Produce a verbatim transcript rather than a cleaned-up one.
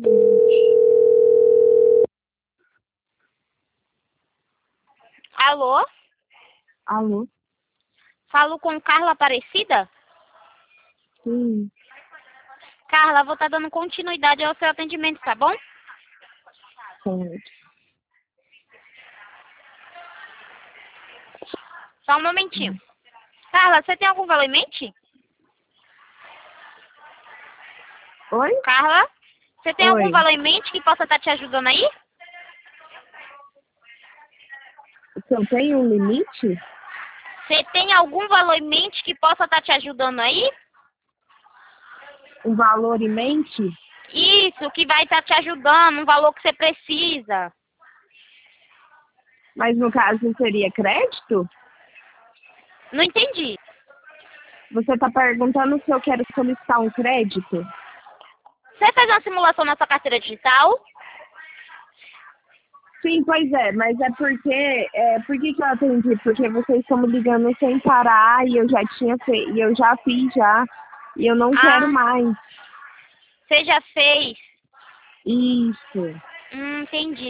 Alô? Alô? Falo com Carla Aparecida? Sim. Carla, vou estar dando continuidade ao seu atendimento, tá bom? Certo. Só um momentinho. Carla, você tem algum valor em mente? Oi? Carla, você tem Oi. algum valor em mente que possa estar te ajudando aí? Se eu tenho um limite? Você tem algum valor em mente que possa estar te ajudando aí? Um valor em mente? Isso, que vai estar te ajudando, um valor que você precisa. Mas no caso seria crédito? Não entendi. Você está perguntando se eu quero solicitar um crédito? Você fez uma simulação na sua carteira digital? Sim, pois é, mas é porque, é, por que que eu atendi? Porque vocês estão me ligando sem parar e eu já tinha feito, e eu já fiz já, e eu não quero Ah, mais. você já fez? Isso. Hum, entendi.